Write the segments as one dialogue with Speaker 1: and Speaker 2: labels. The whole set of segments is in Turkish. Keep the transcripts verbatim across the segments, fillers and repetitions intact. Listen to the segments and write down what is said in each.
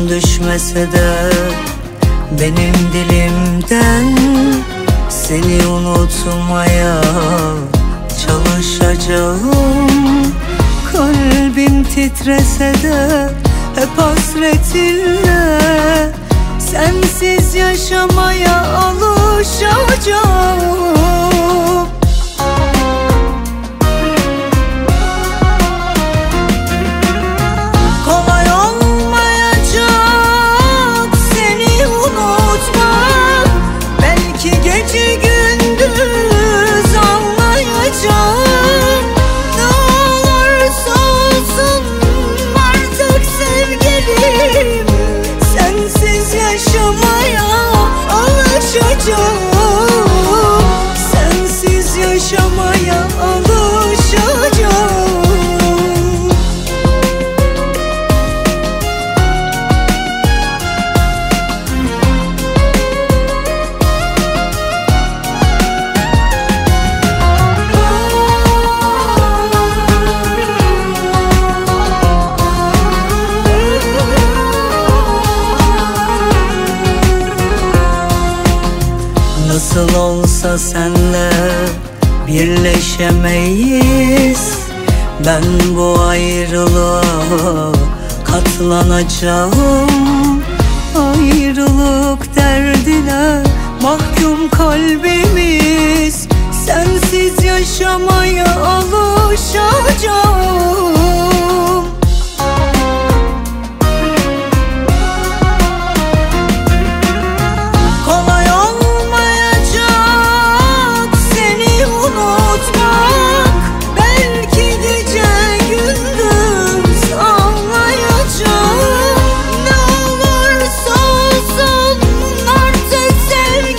Speaker 1: düşmese de benim dilimden seni unutmaya çalışacağım. Kalbim titrese de hep hasretinle sensiz yaşamaya alışacağım. Kolay olmayacak seni unutmak, belki gece gündüz anlayacağım. Ne olursa olsun artık sevgilim, sensiz yaşamaya alışacağım. Sensiz yaşamaya alışacağım. Nasıl olsa senle birleşemeyiz. Ben bu ayrılığa katlanacağım. Ayrılık derdine mahkum kalbimiz, sensiz yaşamaya alışacağım.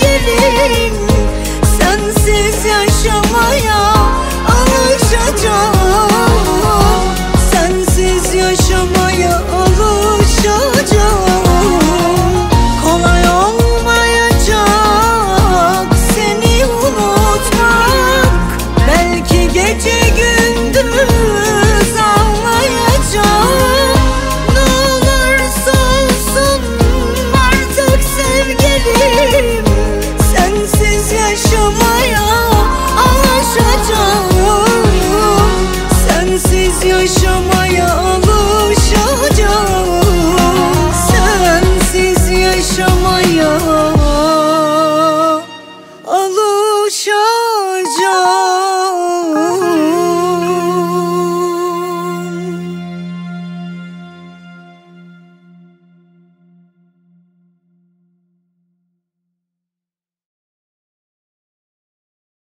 Speaker 1: Yaşamaya alışacağım.